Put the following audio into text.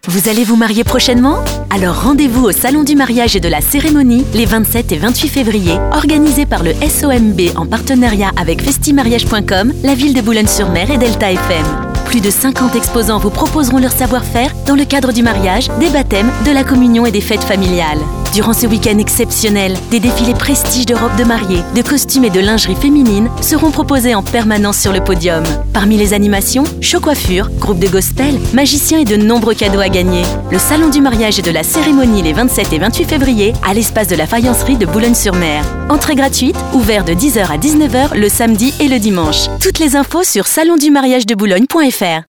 Vous allez vous marier prochainement ? Alors rendez-vous au Salon du mariage et de la cérémonie les 27 et 28 février, organisé par le SOMB en partenariat avec festimariage.com, la ville de Boulogne-sur-Mer et Delta FM. Plus de 50 exposants vous proposeront leur savoir-faire dans le cadre du mariage, des baptêmes, de la communion et des fêtes familiales. Durant ce week-end exceptionnel, des défilés prestige de robes de mariée, de costumes et de lingerie féminine seront proposés en permanence sur le podium. Parmi les animations, show coiffure, groupe de gospel, magiciens et de nombreux cadeaux à gagner. Le salon du mariage et de la cérémonie les 27 et 28 février à l'espace de la Faïencerie de Boulogne-sur-Mer. Entrée gratuite, ouvert de 10h à 19h le samedi et le dimanche. Toutes les infos sur salondumariageboulogne.fr.